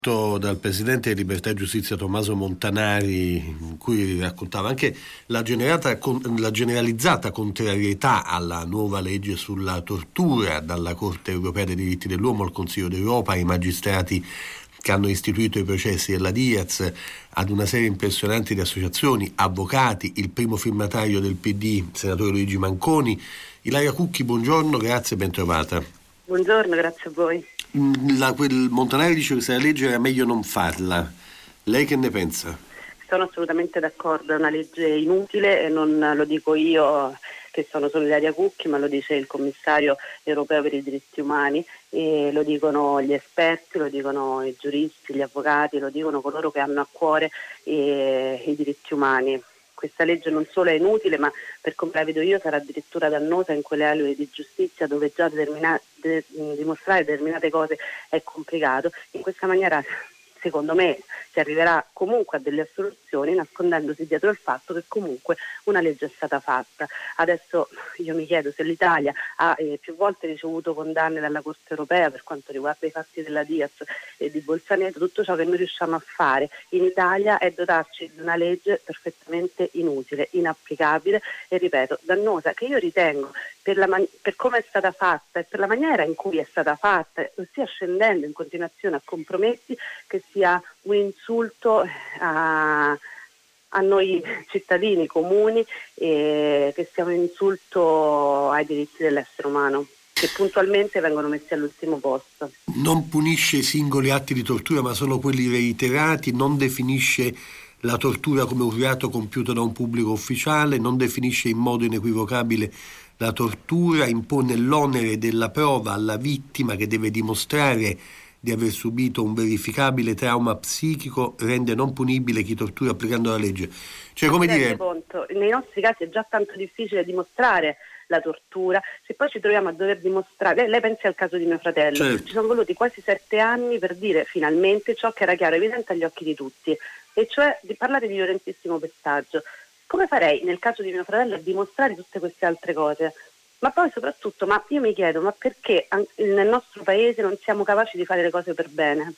Dal Presidente di Libertà e Giustizia Tommaso Montanari, in cui raccontava anche la generalizzata contrarietà alla nuova legge sulla tortura dalla Corte Europea dei Diritti dell'Uomo, al Consiglio d'Europa, ai magistrati che hanno istituito i processi della Diaz, ad una serie impressionante di associazioni, avvocati, il primo firmatario del PD, il senatore Luigi Manconi. Ilaria Cucchi, buongiorno, grazie e ben trovata. Buongiorno, grazie a voi. Quel Montanari dice che questa legge era meglio non farla. Lei che ne pensa? Sono assolutamente d'accordo, è una legge inutile e non lo dico io che sono Ilaria Cucchi, ma lo dice il commissario europeo per i diritti umani e lo dicono gli esperti, lo dicono i giuristi, gli avvocati, lo dicono coloro che hanno a cuore i diritti umani. Questa legge non solo è inutile, ma per come la vedo io sarà addirittura dannosa in quelle aree di giustizia dove già dimostrare determinate cose è complicato. In questa maniera, secondo me, si arriverà comunque a delle assoluzioni nascondendosi dietro il fatto che comunque una legge è stata fatta. Adesso io mi chiedo se l'Italia ha più volte ricevuto condanne dalla Corte Europea per quanto riguarda i fatti della Diaz e di Bolzaneto. Tutto ciò che noi riusciamo a fare in Italia è dotarci di una legge perfettamente inutile, inapplicabile e, ripeto, dannosa, che io ritengo per come è stata fatta e per la maniera in cui è stata fatta, ossia scendendo in continuazione a compromessi, che sia un insulto a noi cittadini comuni e che sia un insulto ai diritti dell'essere umano, che puntualmente vengono messi all'ultimo posto. Non punisce i singoli atti di tortura, ma solo quelli reiterati, non definisce la tortura come un reato compiuto da un pubblico ufficiale, non definisce in modo inequivocabile la tortura, impone l'onere della prova alla vittima che deve dimostrare di aver subito un verificabile trauma psichico, rende non punibile chi tortura applicando la legge. Cioè, come dire, conto, nei nostri casi è già tanto difficile dimostrare la tortura, se poi ci troviamo a dover dimostrare, lei pensi al caso di mio fratello, certo. Ci sono voluti quasi 7 anni per dire finalmente ciò che era chiaro, evidente agli occhi di tutti, e cioè di parlare di violentissimo pestaggio. Come farei nel caso di mio fratello a dimostrare tutte queste altre cose? Ma poi soprattutto, ma io mi chiedo, ma perché nel nostro paese non siamo capaci di fare le cose per bene?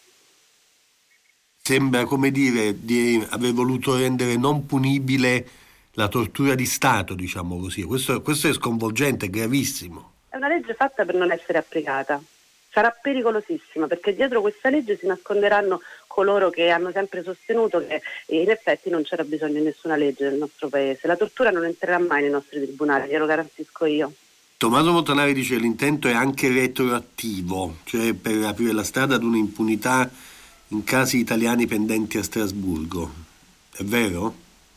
Sembra, come dire, di aver voluto rendere non punibile la tortura di Stato, diciamo così. Questo è sconvolgente, è gravissimo. È una legge fatta per non essere applicata. Sarà pericolosissima perché dietro questa legge si nasconderanno coloro che hanno sempre sostenuto che in effetti non c'era bisogno di nessuna legge nel nostro paese. La tortura non entrerà mai nei nostri tribunali, glielo garantisco io. Tommaso Montanari dice che l'intento è anche retroattivo, cioè per aprire la strada ad un'impunità in casi italiani pendenti a Strasburgo. È vero?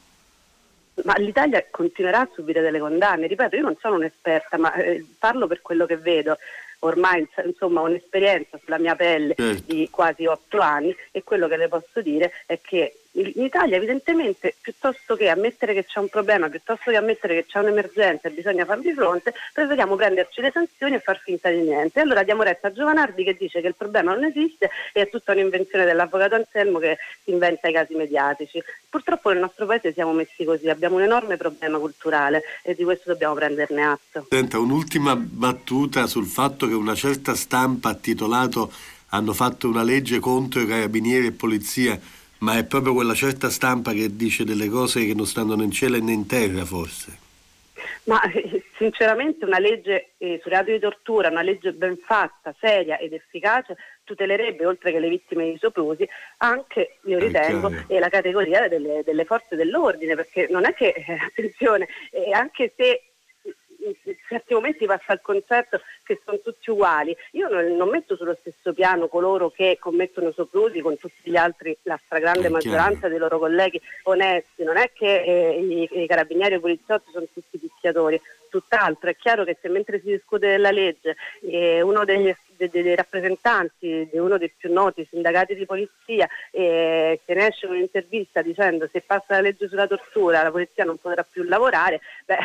Ma l'Italia continuerà a subire delle condanne. Ripeto, io non sono un'esperta, ma parlo per quello che vedo. Ormai insomma ho un'esperienza sulla mia pelle di quasi 8 anni e quello che le posso dire è che in Italia evidentemente piuttosto che ammettere che c'è un problema, piuttosto che ammettere che c'è un'emergenza e bisogna farvi fronte, preferiamo prenderci le sanzioni e far finta di niente. E allora diamo retta a Giovanardi che dice che il problema non esiste e è tutta un'invenzione dell'avvocato Anselmo che si inventa i casi mediatici. Purtroppo nel nostro paese siamo messi così, abbiamo un enorme problema culturale e di questo dobbiamo prenderne atto. Senta, un'ultima battuta sul fatto che una certa stampa ha titolato "hanno fatto una legge contro i carabinieri e polizia", ma è proprio quella certa stampa che dice delle cose che non stanno né in cielo né in terra, forse. Ma sinceramente una legge sul reato di tortura, una legge ben fatta, seria ed efficace, tutelerebbe, oltre che le vittime di soprusi, anche, io ritengo, la categoria delle forze dell'ordine, perché non è che, attenzione, anche se in certi momenti passa il concetto che sono tutti uguali. Io non metto sullo stesso piano coloro che commettono soprusi con tutti gli altri, la stragrande maggioranza dei loro colleghi onesti. Non è che i carabinieri e i poliziotti sono tutti picchiatori, tutt'altro. È chiaro che se mentre si discute della legge uno dei rappresentanti di uno dei più noti sindacati di polizia se ne esce un'intervista dicendo se passa la legge sulla tortura la polizia non potrà più lavorare,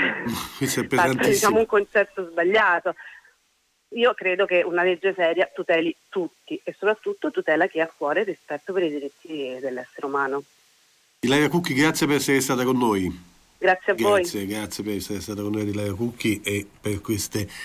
diciamo un concetto sbagliato. Io credo che una legge seria tuteli tutti e soprattutto tutela chi ha a cuore il rispetto per i diritti dell'essere umano. Ilaria Cucchi, grazie per essere stata con noi. Grazie a voi. Grazie per essere stata con noi, Ilaria Cucchi, e per queste